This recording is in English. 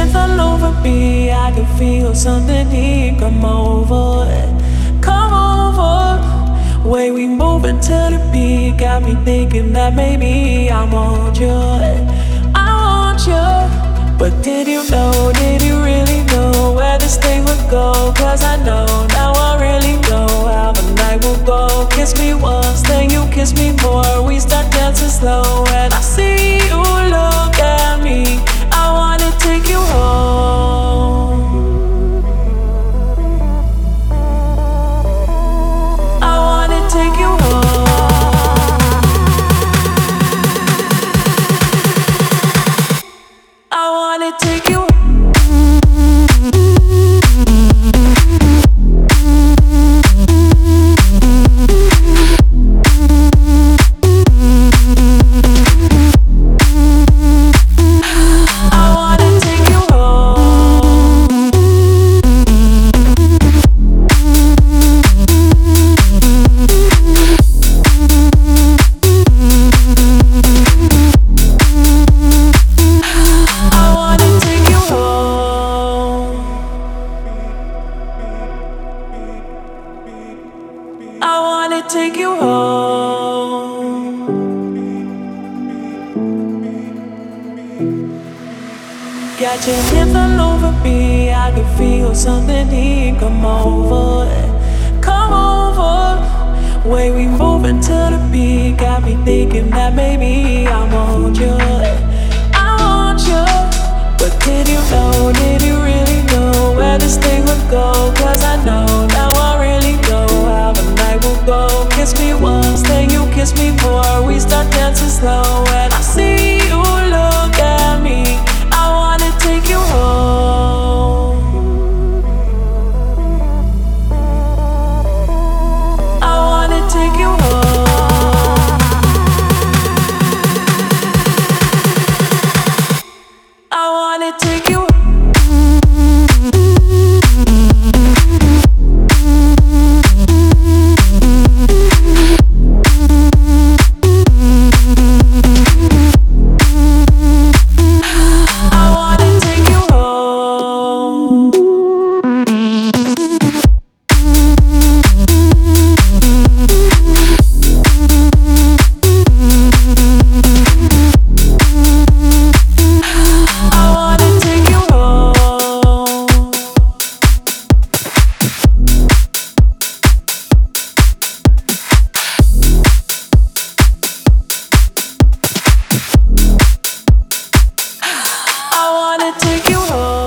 breath all over me, I can feel something deep. Come over, come over. Way we moving to the beat got me thinking that maybe I want you, I want you. But did you really know where this thing would go? Cause I know, now I really know how the night will go. Kiss me once, then you kiss me more. We start dancing slow and I see you look at me. I wanna take you home. I wanna take you home. I wanna take you home. Take you home. Got your hands all over me, I can feel something deep. Come over, come over. Way we moving to the beat got me thinking that maybe I want you, I want you. But did you really know where this thing would go? Cause I know, now I really know how the night will go. Kiss me once, then you kiss me more. We start dancing slow and I see you look at me. I wanna take you home. I wanna take you home. I wanna take you home. I wanna take you home.